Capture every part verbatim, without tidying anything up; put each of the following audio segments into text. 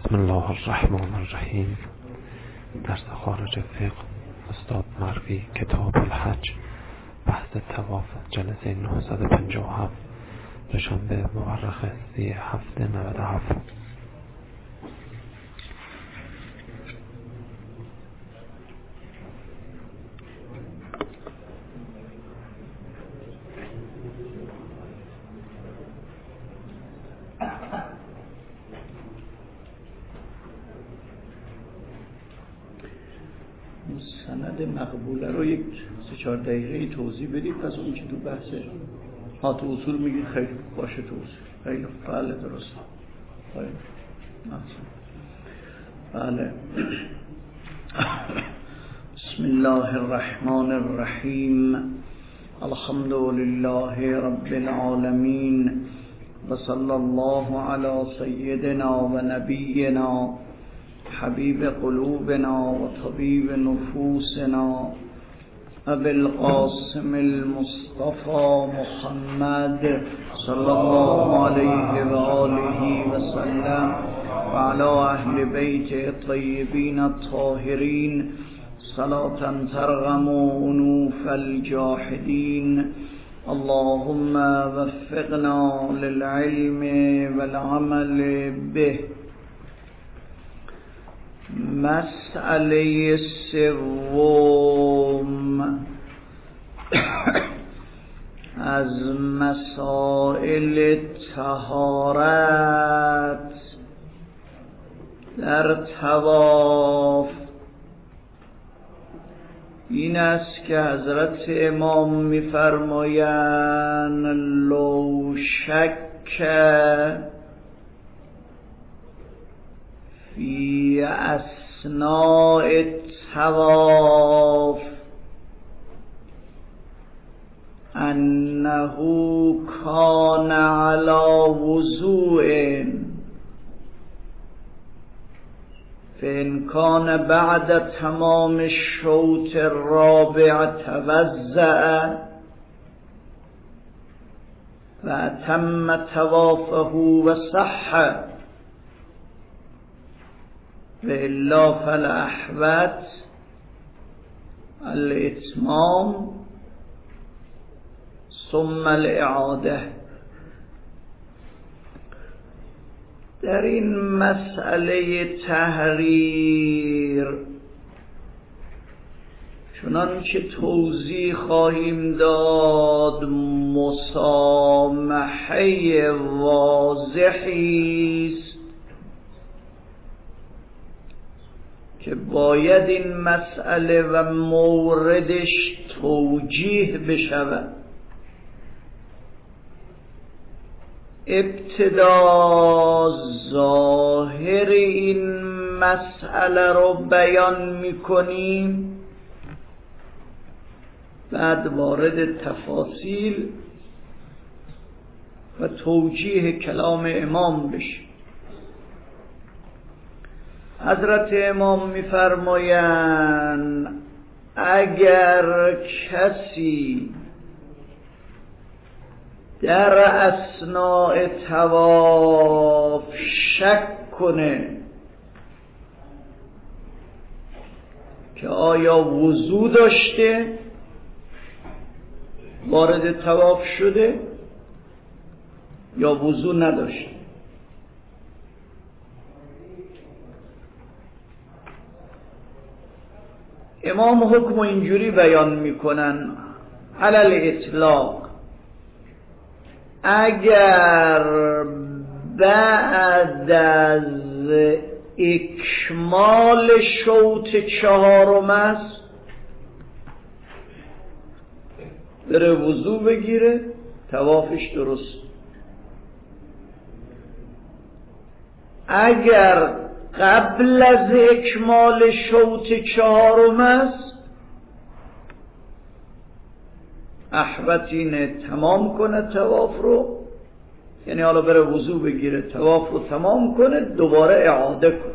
بسم الله الرحمن الرحیم. درس خارج فقه استاد مروی، کتاب الحج، بحث طواف، جلسه نهصد و پنجاه و هفت، دوشنبه مورخ سی هفته نود و هفت. سند مقبوله رو یک سه چهار دقیقه توضیح بدید، پس اون که تو بحثه ها تو اصول میگید خیلی باشه، تو اصول خیلی بله درست خیلی بله. بسم الله الرحمن الرحیم. الحمد لله رب العالمین و صلی الله علی سیدنا و نبینا حبیب قلوبنا و طبیب نفوسنا ابی القاسم المصطفى محمد صلی الله علیه و آله و سلم و علی اهل بیت الطیبین الطاهرین صلاة ترغم انوف الجاحدین. اللهم وفقنا للعلم والعمل به. مسئله سوم از مسائل طهارت در طواف این است که حضرت امام می‌فرمایند لو شک فی اثناء الطواف انه کان علی وضوء فإن کان بعد تمام الشوط الرابع توضأ و اتم طوافه و صح و الا فالاحوط الاتمام ثم الاعاده. در این مسئله تحریر چنانچه توضیح خواهیم داد مسامحه واضحی است که باید این مسئله و موردش توجیه بشود. ابتدا ظاهر این مسئله رو بیان میکنیم، بعد وارد تفاصیل و توجیه کلام امام بشیم. حضرت امام می‌فرمایند اگر کسی در اثناء طواف شک کنه که آیا وضو داشته وارد طواف شده یا وضو نداشته، امام حکم اینجوری بیان میکنن علی الاطلاق: اگر بعد از اکمال شوط چهارم است بره وضو بگیره طوافش درست. اگر قبل از اکمال شوط چهارم است احوط اینه تمام کنه طواف رو، یعنی حالا بره وضو بگیره طواف رو تمام کنه دوباره اعاده کنه.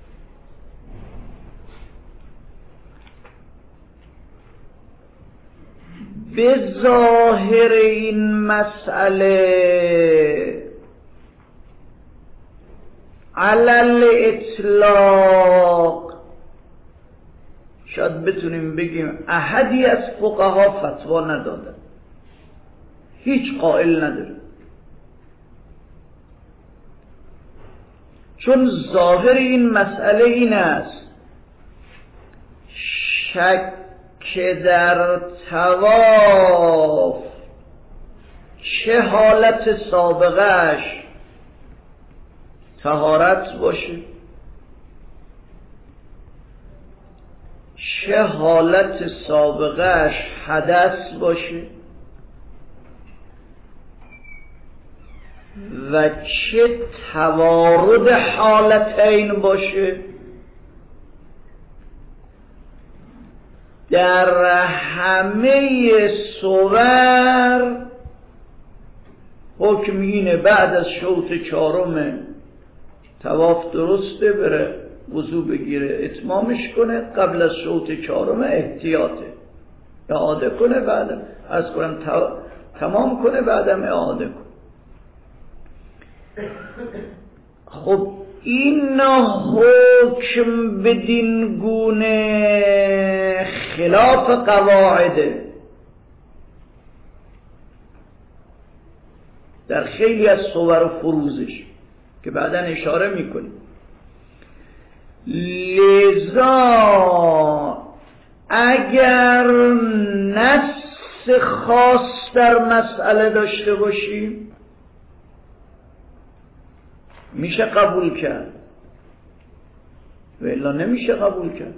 به ظاهر این مسئله علل اطلاق شاید بتونیم بگیم احدی از فقها فتوا ندادن، هیچ قائل نداره، چون ظاهر این مسئله این است شک در طواف چه حالت سابقهش طهارت باشه چه حالت سابقهش حدث باشه و چه توارد حالتین باشه، در همه صور حکم اینه بعد از شوط چهارم طواف درسته بره وضو بگیره اتمامش کنه، قبل از شوط چهارم احتیاطه اعاده کنه، بعد از کنم تمام کنه بعدم اعاده کنه. خب این حکم بدین گونه خلاف قواعده در خیلی از صور و فروزش که بعداً اشاره میکنیم. لذا اگر نص خاص در مسئله داشته باشیم میشه قبول کرد و الا نمیشه قبول کرد.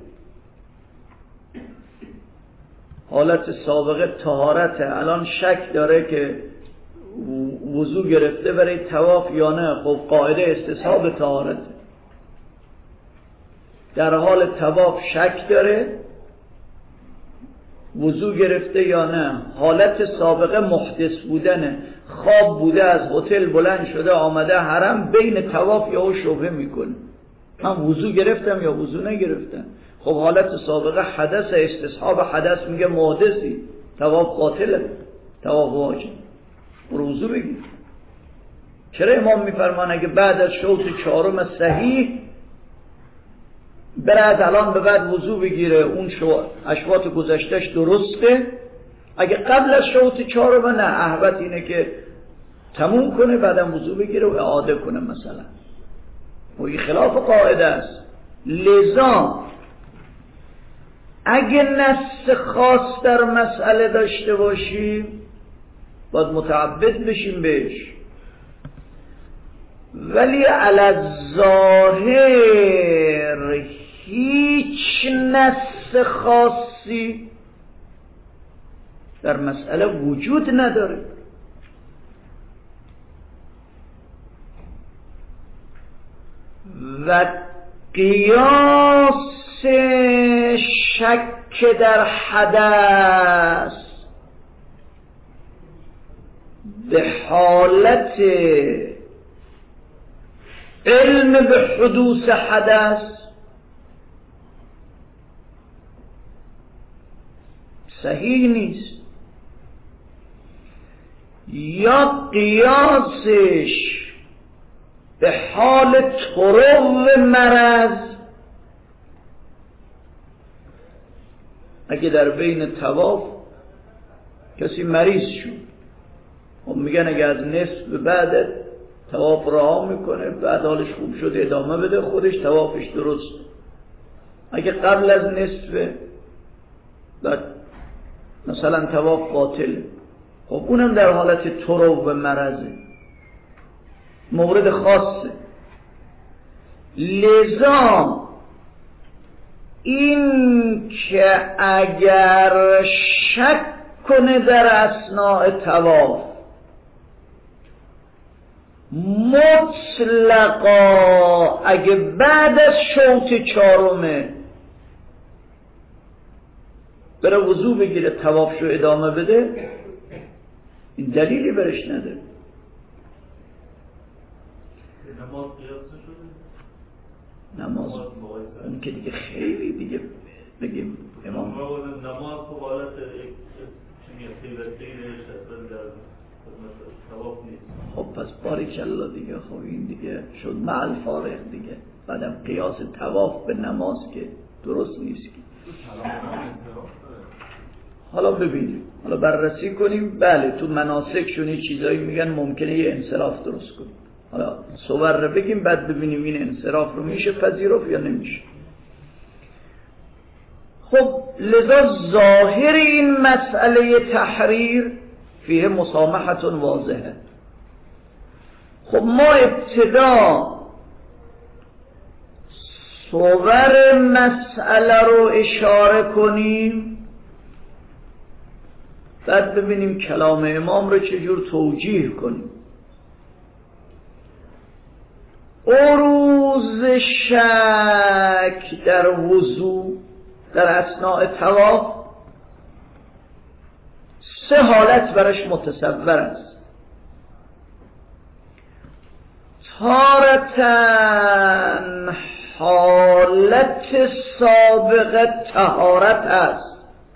حالت سابقه طهارته، الان شک داره که وضو گرفته برای طواف یا نه، خب قاعده استصحاب طهارته. در حال طواف شک داره وضو گرفته یا نه، حالت سابقه محدث بودنه، خواب بوده از هتل بلند شده آمده حرم، بین طواف یا شبهه میکنه من وضو گرفتم یا وضو نگرفتم. خب حالت سابقه حدث، استصحاب حدث میگه محدثی، طواف باطله، طواف واجب، برو وضو بگیر. چرا امام میفرمان اگه بعد از شوط چهارم صحیح بره از الان به بعد وضو بگیره، اون شو اشواط گذشتهش درسته، اگه قبل از شوط چهارم نه، احوط اینه که تموم کنه بعدم وضو بگیره و اعاده کنه مثلا، و این خلاف قاعده است. لذا اگه نص خاص در مسئله داشته باشیم باید متعبد بشیم بهش، ولی علی الظاهر هیچ نص خاصی در مسئله وجود نداره. و قیاس شک در حدث به حالت علم به حدوث حدث صحیح نیست، یا قیاسش به حال طرق مرض، اگه در بین طواف کسی مریض شد و میگن اگه از نصف بعد طواف رها میکنه بعد حالش خوب شد ادامه بده خودش طوافش درست، اگه قبل از نصف بعد مثلا طواف باطله، خب اونم در حالت طرق و مرضه، مورد خاصه. لذا این که اگر شک کنه در اثناء طواف مطلقا اگه بعد از شوط چهارمه بره وضو بگیره طوافشو ادامه بده، این دلیلی برش نداره. نماز قیاس شده؟ نماز اون که دیگه خیلی دیگه بگیم امام نماز تو حالت یک چیزی خیلی خیلی شده در خب پس باریکالله دیگه. خب این دیگه شد معل فارغ دیگه. بعدم قیاس طواف به نماز که درست نیست که. حالا ببینیم، حالا بررسی کنیم. بله تو مناسک شونی چیزایی میگن ممکنه یه انصراف درست کنیم. حالا صور رو بگیم بعد ببینیم این انصراف رو میشه پذیرفت یا نمیشه. خب لذا ظاهر این مسئله تحریر فیه مسامحت واضحه. خب ما ابتدا صور مسئله رو اشاره کنیم، بعد ببینیم کلام امام رو چجور توجیه کنیم. عروض شک در وضو در اثناء طواف سه حالت برش متصور است. تارتاً حالت سابق طهارت است،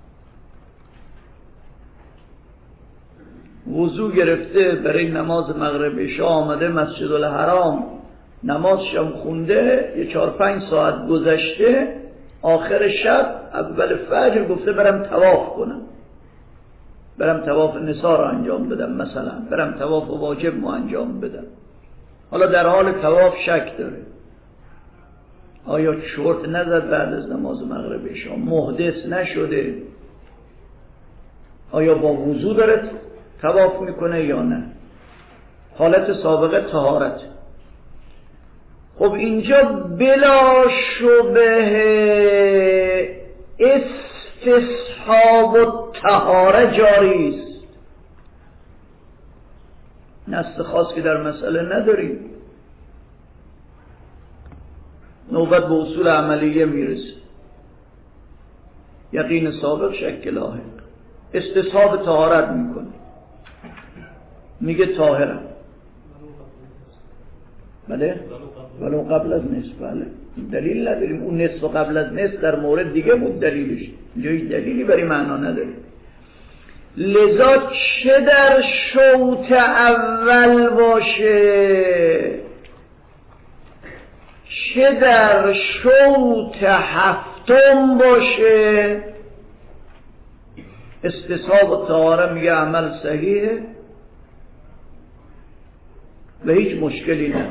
وضو گرفته برای نماز مغرب عشا آمده مسجد الحرام، نمازشم خونده، یه چهار پنج ساعت گذشته، آخر شب اول فجر گفته برم طواف کنم، برم طواف نساء رو انجام بدم، مثلا برم طواف واجب رو انجام بدم. حالا در حال طواف شک داره آیا چرت نزد بعد از نماز مغرب عشا، محدث نشده، آیا با وضو داره طواف میکنه یا نه. حالت سابقه طهارت. خب اینجا بلا شبه استصحاب و طهاره جاری است. نص خاص که در مسئله نداریم، نوبت به اصول عملیه میرسه. یقین سابق شک لاحق. استصحاب طهارت میکنه، میگه طاهرم، بله ولو قبل از نصف. بله دلیل نداریم. اون نصف قبل از نصف در مورد دیگه بود دلیلش، اینجا هیچ دلیلی برای معنا نداریم. لذا چه در شوط اول باشه چه در شوط هفتم باشه، استصحاب و طهاره میگه عمل صحیحه و هیچ مشکلی نداره.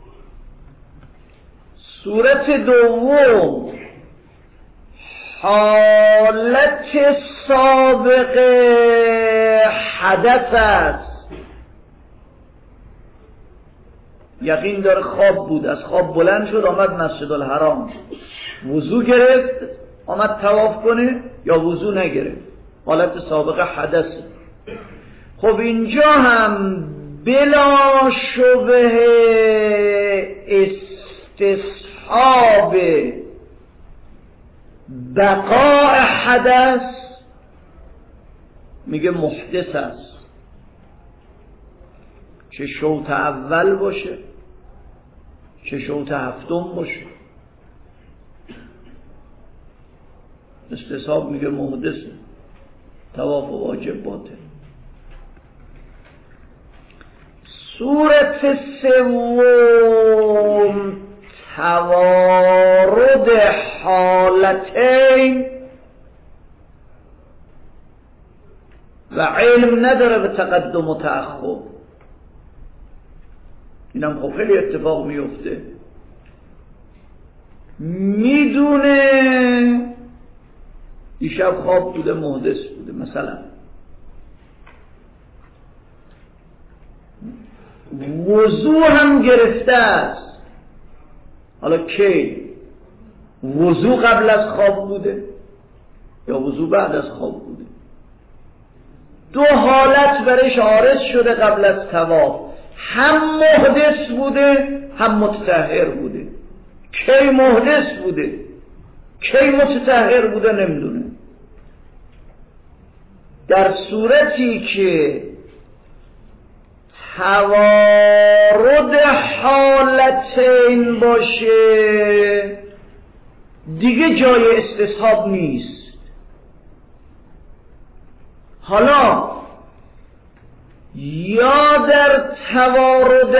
صورت دوم حالت سابق حدث است. یقین داره خواب بود، از خواب بلند شد آمد مسجد الحرام، وضو گرفت آمد طواف کنه یا وضو نگرفت، حالت سابق حدث. خب اینجا هم بلا شبه استصحاب بقاء حدث میگه محدث است، چه شوط اول باشه چه شوط هفتم باشه. استصحاب میگه محدثه، طواف واجب باطل. صورت سوم توارد حالتین و علم نداره به تقدم و تأخر. اینم خب خیلی اتفاق میفته، میدونه دیشب خواب بوده محدث بوده مثلا، وضو هم گرفته است. حالا کی؟ وضو قبل از خواب بوده یا وضو بعد از خواب بوده؟ دو حالت برش عارض شده قبل از طواف، هم محدث بوده هم متطهر بوده. کی محدث بوده کی متطهر بوده نمیدونه. در صورتی که توارد حالتین باشه دیگه جای استصحاب نیست. حالا یا در توارد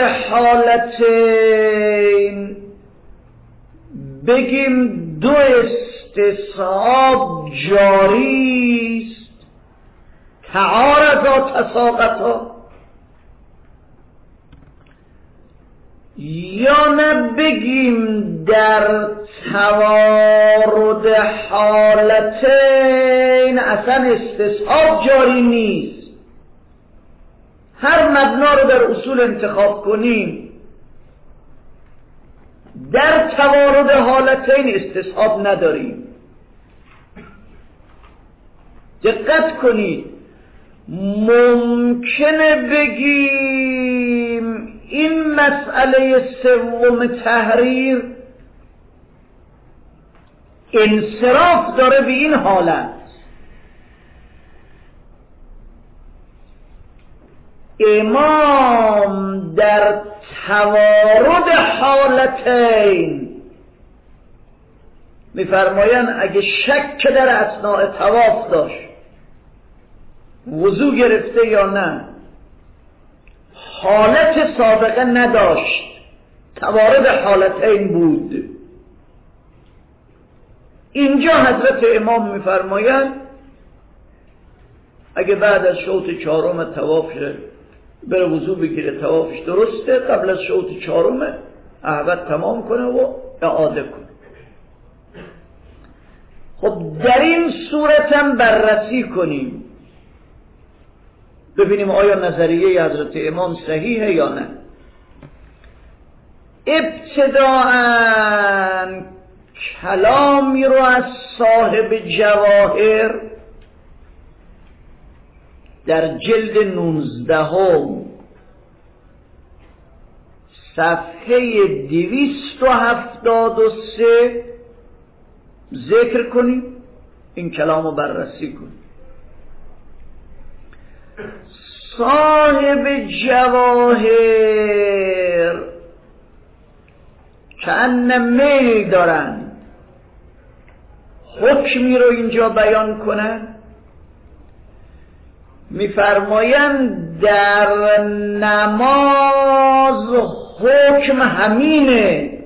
حالتین بگیم دو استصحاب جاری است، تعارضا تساقطا، یا نه بگیم در توارد حالتین اصلا استصحاب جاری نیست. هر مبنا رو در اصول انتخاب کنیم در توارد حالتین استصحاب نداریم. دقت کنید، ممکنه بگیم این مسئله سوم تحریر انصراف داره به این حالت، امام در توارد حالتین میفرمایند اگه شک در اثناء طواف داشت وضو گرفته یا نه، حالت سابقه نداشت، توارد حالتین بود، اینجا حضرت امام میفرمایند اگه بعد از شوط چهارم طواف بره وضو بگیره، طوافش درسته، قبل از شوط چهارم عهد تمام کنه و اعاده کنه. خب در این صورت هم بررسی کنیم ببینیم آیا نظریه حضرت امام صحیحه یا نه. ابتداءً کلامی رو از صاحب جواهر در جلد نوزدهم صفحه دویست و هفتاد و سه ذکر کنیم، این کلام رو بررسی کنیم. صاحب جواهر کأن میل دارن حکمی رو اینجا بیان کنن، میفرمایند در نماز حکم همینه،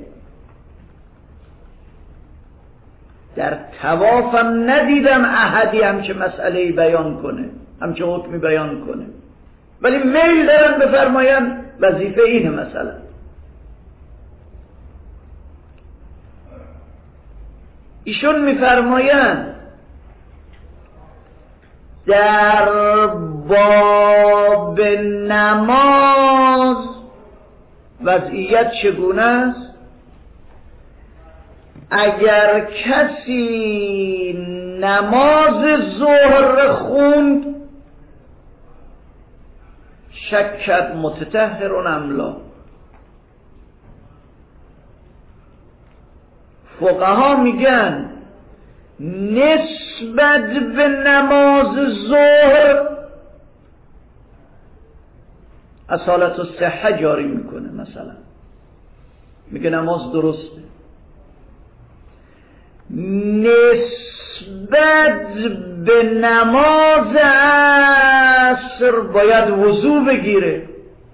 در طوافم ندیدم احدی همچه مسئله بیان کنه، همچه حکمی بیان کنه، ولی میل دارن بفرمایند وظیفه اینه. مثلا ایشون میفرمایند در باب نماز وضعیت چگونه است؟ اگر کسی نماز ظهر خوند شکت متطهرون املا، فقها میگن نسبت به نماز ظهر اصالت الصحه جاری میکنه، مثلا میگه نماز درسته. نسبت به نماز عصر باید وضو بگیره،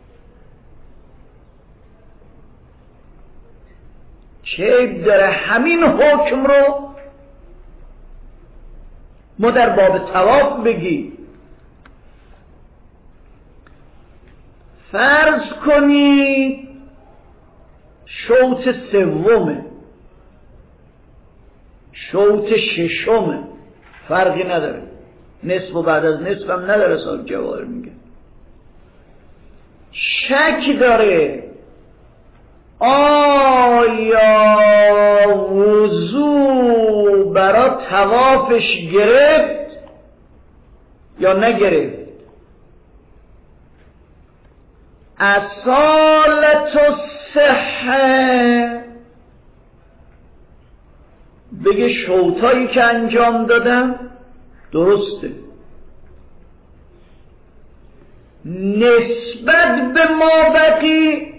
چه داره همین حکم رو ما در باب طواف بگی. فرض کنی شوط سومه، شوط ششمه، فرقی نداره، نصف و بعد از نصف هم نداره، صاحب جواهر میگه شک داره آیا وضو برای طوافش گرفت یا نگرفت. اصالت الصحه بگه شوطایی که انجام دادم درسته، نسبت به مابقی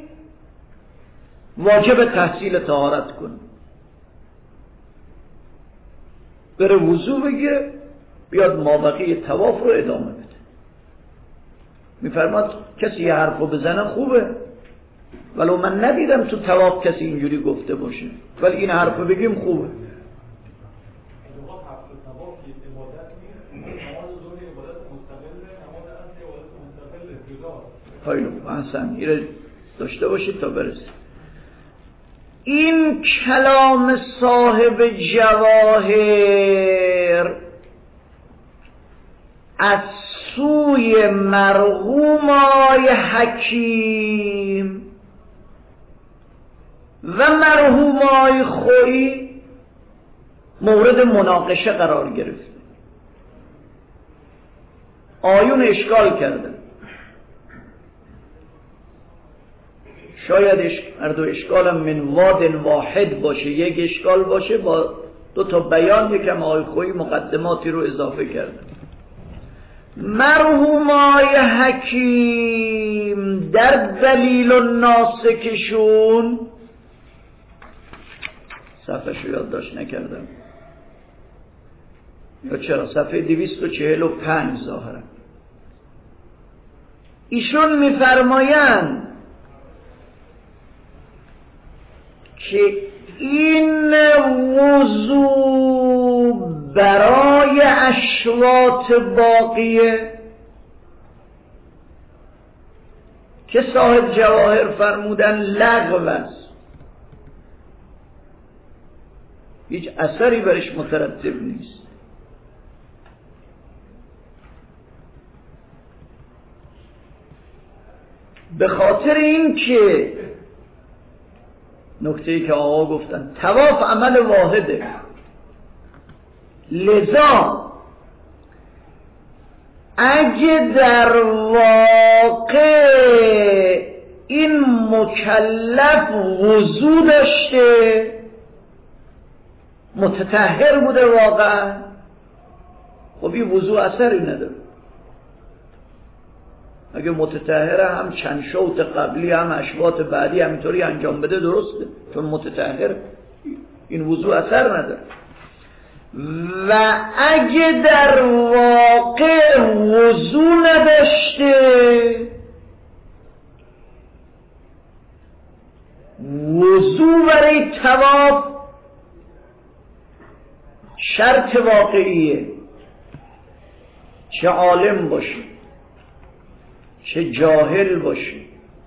واجب تحصیل طهارت کنه، بره وضو بگیره بیاد مابقی طواف رو ادامه بده. میفرماد کسی یه حرفو بزنه خوبه، ولو من ندیدم تو طواف کسی اینجوری گفته باشه، ولی این حرفو بگیم خوبه. خیلی احسن، این داشته باشید تا برسید. این کلام صاحب جواهر از سوی مرحوم آقای حکیم و مرحوم آقای خویی مورد مناقشه قرار گرفت. آیون اشکال کردن، شاید هر دو اشکال هم من واد واحد باشه، یک اشکال باشه با دو تا بیان، یکم آقای خویی مقدماتی رو اضافه کردن. مرحوم آقای حکیم در دلیل الناسکشون، صفحه شو یادداشت نکردم یا چرا، صفحه دویست و چهل و پنج ظاهرا، ایشون میفرمایند که این وضوع برای اشواط باقیه که صاحب جواهر فرمودن لغو است، هیچ اثری برش مترتب نیست. به خاطر این که نکته‌ای که آقا گفتن طواف عمل واحده، لذا اگه در واقع این مکلف وضو داشته، متطهر بوده واقعا، خب این وضو اثری نداره. اگه متطهره هم چند شوط قبلی هم اشواط بعدی همینطوری انجام بده درسته، چون متطهر، این وضو اثر نداره. و اگه در واقع وضو نداشته، وضو برای طواف شرط واقعیه، چه عالم باشه چه جاهل باشه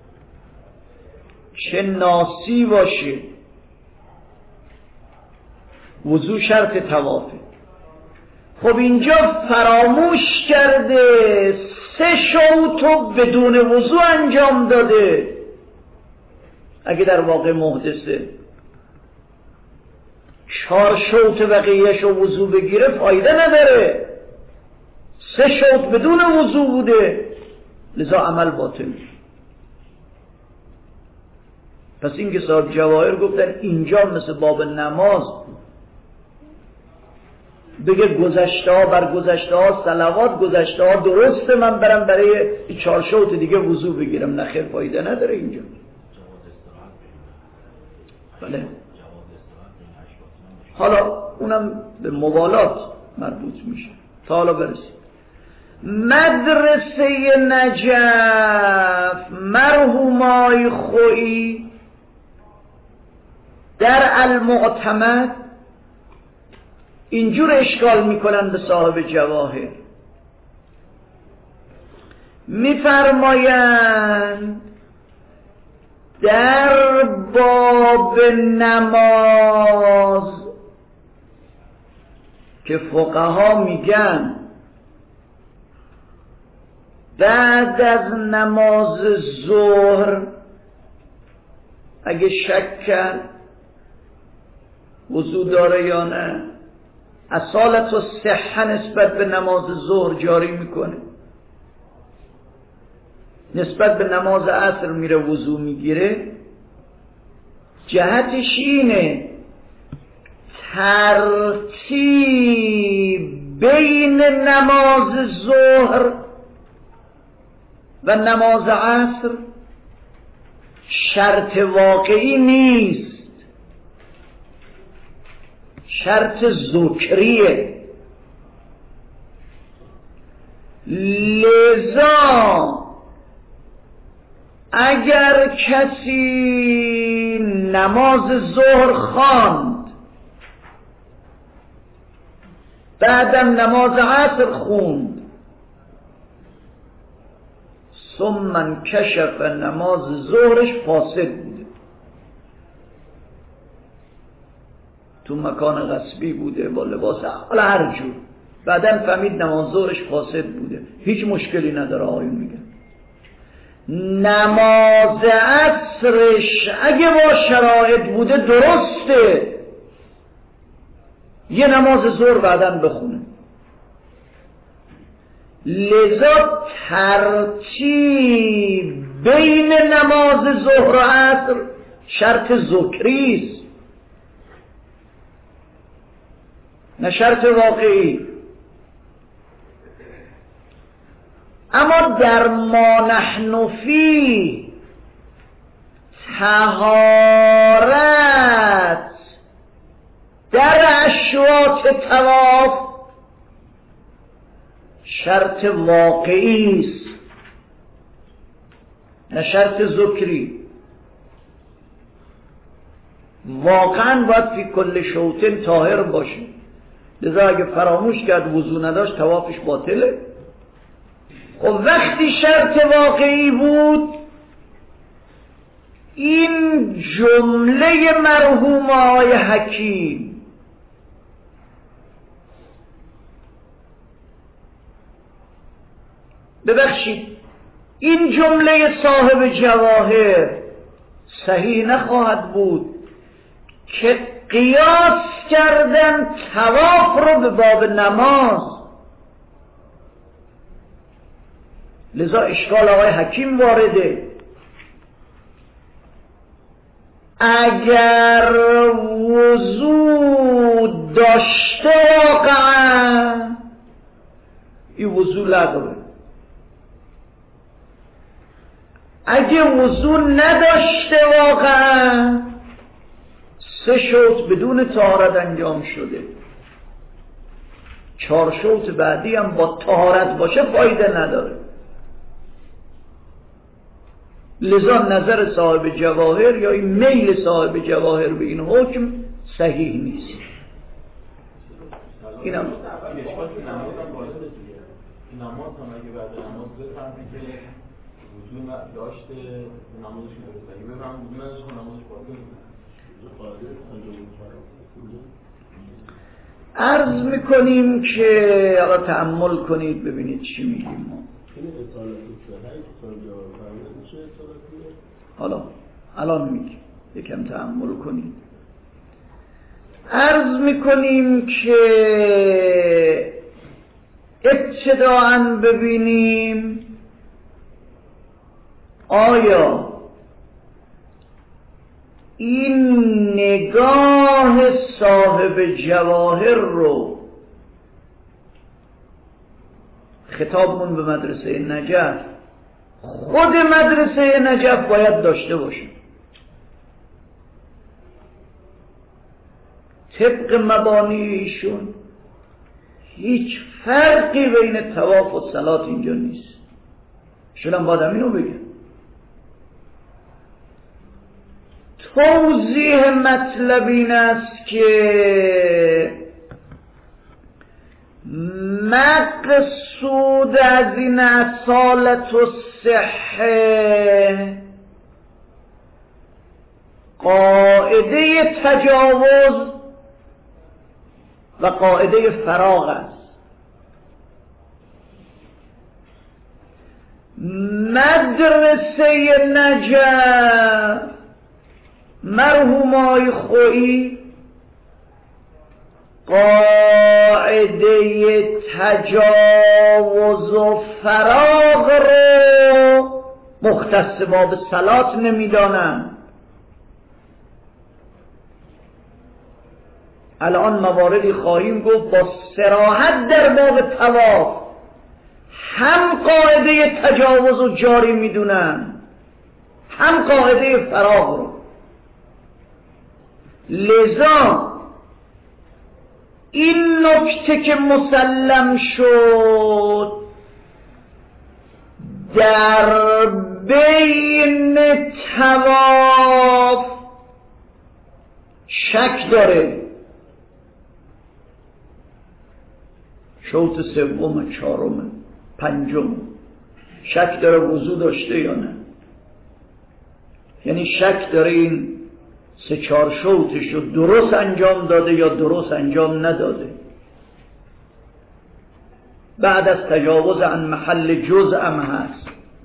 چه ناسی باشه، وضو شرط طوافه. خب اینجا فراموش کرده سه شوطو بدون وضو انجام داده. اگه در واقع محدثه چهار شوط بقیه‌شو وضو بگیره فایده نداره، سه شوط بدون وضو بوده، لذا عمل باطل. پس این که صاحب جواهر گفتن اینجا مثل باب نماز بگه گذشته ها بر گذشته ها صلوات، گذشته ها درسته، من برم برای چهار شوط دیگه وضو بگیرم، نه خیر، فایده نداره اینجا. بله، حالا اونم به موالات مربوط میشه. تا حالا برسید. مدرسه نجف مرحوم آقای خویی در المعتمد اینجور اشکال میکنن به صاحب جواهر، میفرمایند در باب نماز که فقها میگن بعد از نماز ظهر اگه شک کن وضو داره یا نه، اصالت و صحه نسبت به نماز ظهر جاری میکنه، نسبت به نماز عصر میره وضو میگیره. جهتش اینه ترتیب بین نماز ظهر و نماز عصر شرط واقعی نیست، شرط ذکریه. لذا اگر کسی نماز ظهر خواند بعدم نماز عصر خوند ثم انکشف نماز ظهرش فاسد بوده، تو مکان غصبی بوده با لباس حالا هر جور، بعدم فهمید نماز ظهرش فاسد بوده، هیچ مشکلی نداره. آیون میگن نماز عصرش اگه با شرایط بوده درسته، یه نماز ظهر بعدم بخونه. لذا ترتیب بین نماز ظهر و عصر شرط ذکریست نه شرط واقعی. اما در ما نحن فی طهارت در اشواط طواف شرط واقعی است نه شرط ذکری. واقعا باید فی کل شوطن طاهر باشه، لذا اگه فراموش کرد وضو نداشت طوافش باطله. خب وقتی شرط واقعی بود این جمله مرحوم آقای حکیم ببخشید این جمله صاحب جواهر صحیح نخواهد بود که قیاس کردن طواف رو به باب نماز. لذا اشکال آقای حکیم وارده. اگر وضو داشته واقعا این وضو لغوه، اگه وضو نداشته واقعا سه شوط بدون طهارت انجام شده، چهار شوط بعدی هم با طهارت باشه فایده نداره. لذا نظر صاحب جواهر یا این میل صاحب جواهر به این حکم صحیح نیست. اینم نماز هم اگه بعد نماز بفهمی که وضو داشته نمازش درسته، اگه بفهم وضو نداشته نمازش باطل عرض میکنیم که حالا تأمل کنید ببینید چی میگیم ما. حالا الان میگیم یکم تأمل کنید. عرض میکنیم که ابتداءً ببینیم آیا این نگاه صاحب جواهر رو خطابمون به مدرسه نجف خود مدرسه نجف باید داشته باشه. طبق مبانی ایشون هیچ فرقی بین طواف و صلات اینجا نیست. شون هم باید همینو بگم. توضیح مطلب این است که مقصود از این اصالت و صحه قاعده تجاوز و قاعده فراغ است. مدرسه نجف مرحوم آقای خویی قاعده تجاوز و فراغ رو مختص باب صلات نمیدانند. الان مواردی خواهیم گفت با صراحت در باب طواف هم قاعده تجاوز رو جاری میدونن هم قاعده فراغ رو. لذا این نکته که مسلم شد در بین طواف شک داره، شوط سوم، چهارم، پنجم، شک داره وضو داشته یا نه، یعنی شک داره این سه چهار شوطش رو درست انجام داده یا درست انجام نداده. بعد از تجاوز عن محل جزء هم هست.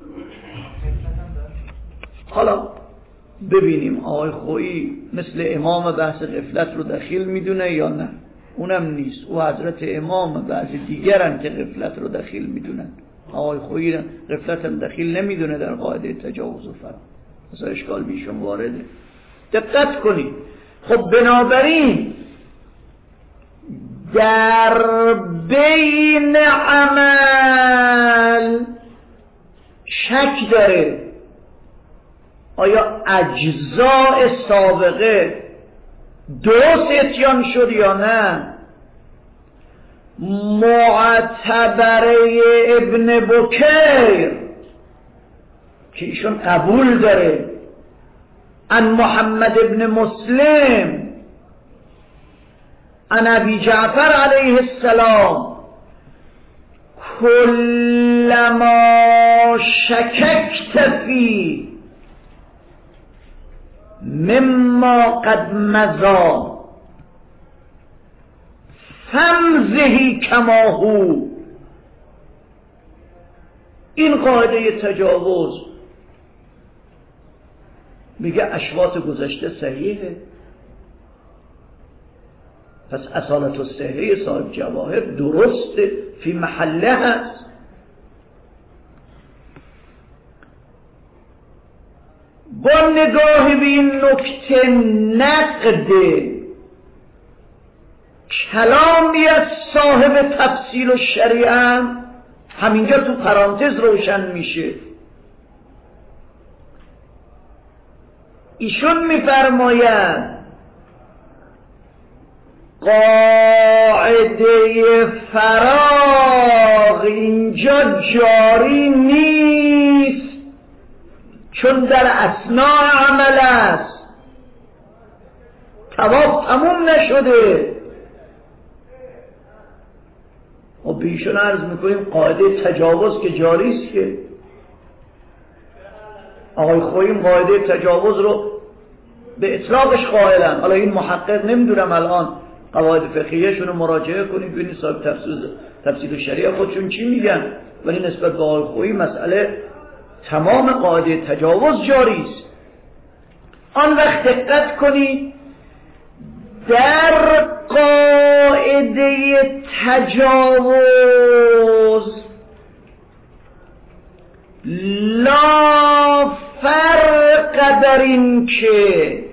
حالا ببینیم آقای خویی مثل امام بحث غفلت رو دخیل میدونه یا نه. اونم نیست، او حضرت امام بعضی دیگرن که غفلت رو دخیل میدونن. آقای خویی غفلت هم دخیل نمیدونه در قاعده تجاوز و فرا، مثلا اشکال بیشون وارده. دقت کنید. خب بنابراین در بین عمل شک داره آیا اجزاء سابقه درست اتیان شد یا نه. معتبره ابن بکیر که ایشون قبول داره عن محمد ابن مسلم عن ابی جعفر علیه السلام کلما شککت فی مما قد مضی فامضه کما هو. این قاعده تجاوز میگه اشواط گذشته صحیحه، پس اصالت الصحیح صاحب جواهر درسته، فی محله هست. با نگاه به این نکته نقد کلامی از صاحب تفصیل و شریعه همینجا تو پرانتز روشن میشه. ایشون میفرماید قاعده فراغ اینجا جاری نیست چون در اثناء عمل است، طواف تموم نشده. و بیشون عرض میکنیم قاعده تجاوز که جاری است که آقای خوییم قاعده تجاوز رو به اطلاقش قائلن. حالا این محقق نمیدونم الان قواعد فقهیه‌شون رو مراجعه کنید ببینید صاحب تفسیر تفسیر شریعه خودشون چی میگن، ولی نسبت به آقای خویی مسئله تمام قاعده تجاوز جاری است. آن وقت دقت کنید در قاعده تجاوز لا فرق در این که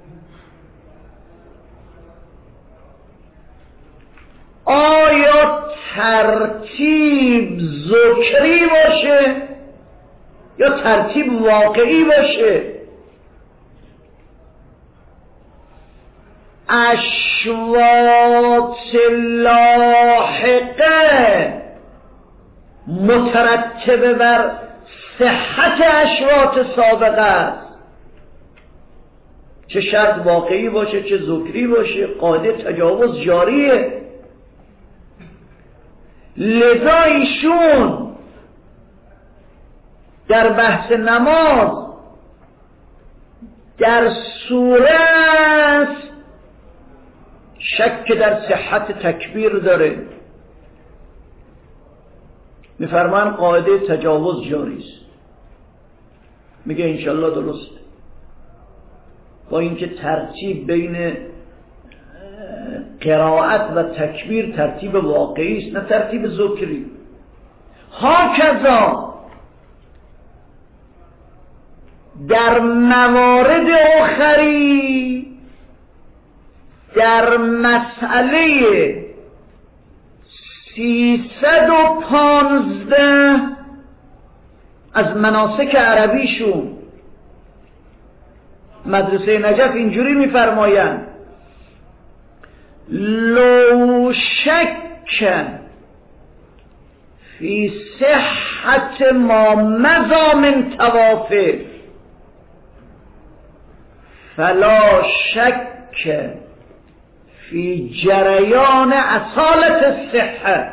آیا ترتیب ذکری باشه یا ترتیب واقعی باشه. اشواط لاحقه مترتب بر صحت اشواط سابقه است، چه شرط واقعی باشه چه ذکری باشه، قاعده تجاوز جاریه. لذا ایشون در بحث نماز در صورت شک در صحت تکبیر داره، میفرمان قاعده تجاوز جاری است. میگه انشالله درسته، با اینکه ترتیب بین قرائت و تکبیر ترتیب واقعی است نه ترتیب ذکری. هاکذا در موارد آخری در مسئله سیصد و پانزده از مناسک عربیشون مدرسه نجف اینجوری میفرمایند لو شک فی صحت ما مضی من توافه فلا شک فی جریان اصالت الصحه.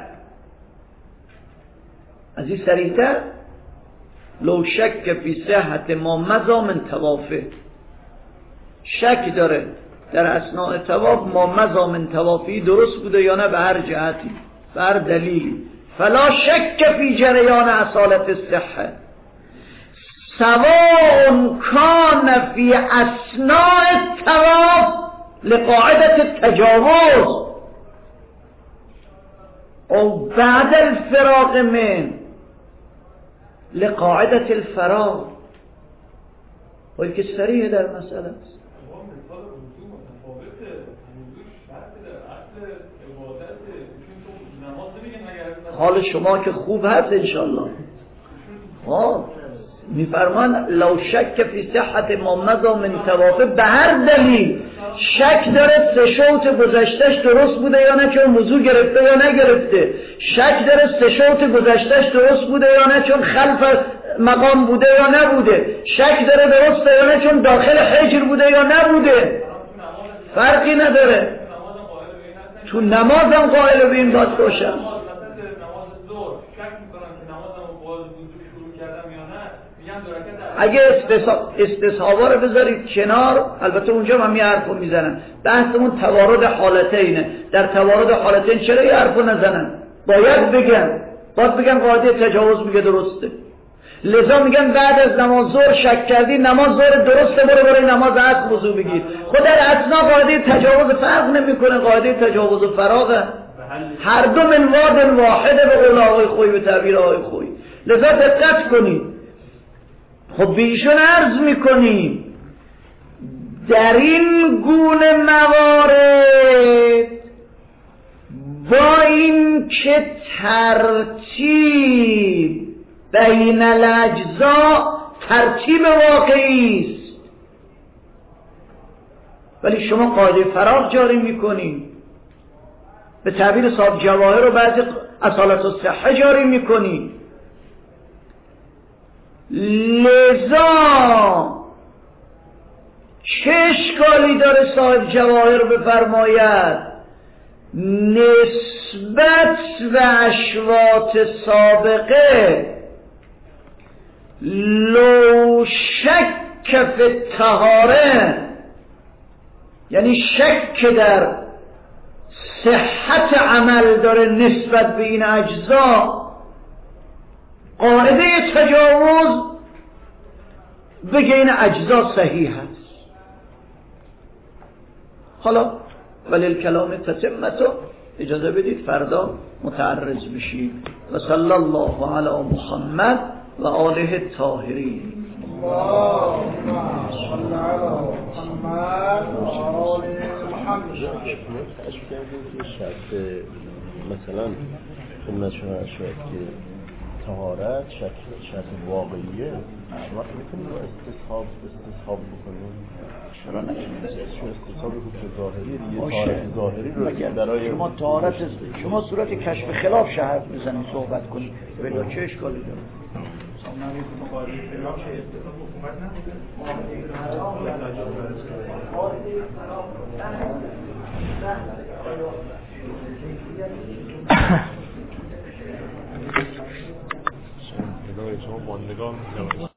از این سریعتر لو شک فی صحت ما مضی من توافه، شک داره در اثناء طواف ما مضی من توافی درست بوده یا نه به هر جهتی به هر دلیلی. فلا شک فی جریان اصالت الصحه سواء کان فی اثناء الطواف لقاعدة التجاوز او بعد الفراغ من لقاعدة الفراغ. ولی که صریح در مسئله است. حال شما که خوب هست انشالله. ها میفرمان لو شک فی صحت ما مضی من توافه، به هر دلیل شک داره سه شوط گذشتش درست بوده یا نه چون وضو گرفته یا نگرفته، شک داره سه شوط گذشتش درست بوده یا نه چون خلف مقام بوده یا نبوده، شک داره درسته یا نه چون داخل حجر بوده یا نبوده، فرقی نداره. تو نمازم قائل به این باید باشم. اگه استصحابا رو بذارید کنار، البته اونجا هم یه حرفو میزنن، بحثمون توارد حالتینه. در توارد حالتین چرا یه حرفو نزنن؟ باید بگن باید بگن قاعده تجاوز میگه درسته. لذا میگن بعد از نماز ظهر شک کردی نماز ظهر درسته، برو برای نماز عصر وضو بگیر. خود در اثنا قاعده تجاوز فرق نمیکنه، قاعده تجاوز و فراغه، هر دو من واد واحده به قول آقای خویی، به تعبیر آقای خویی. لذا دقت کنید. خب بیشون عرض میکنیم در این گونه موارد با این که ترتیب بین الاجزا ترتیب واقعی است، ولی شما قاعده فراغ جاری میکنید، به تعبیر صاحب جواهر رو بعضی اصالت الصحه جاری میکنید. لذا چه اشکالی داره صاحب جواهر بفرماید نسبت و اشواط سابقه لو شک فی الطهاره، یعنی شک در صحت عمل داره نسبت به این اجزا، قاعده تجاوز بگه این اجزا صحیح هست. حالا ولی الکلام تتمتو اجازه بدید فردا متعرض بشید. و صلی الله علی محمد و آله الطاهرین. اللهم صل علی محمد و آل محمد. مثلا خدمت شما شاید که طهارت شرط واقعیه، وقت میتونیم با استصحاب استصحاب بکنیم. چرا نکنیم؟ چون استصحاب حکم ظاهری دیگه، طهارت ظاهری رو برای شما طهارت شما صورت کشف خلاف شهر بزنید صحبت کنید، بلا چه اشکالی داره؟ شما با نگاه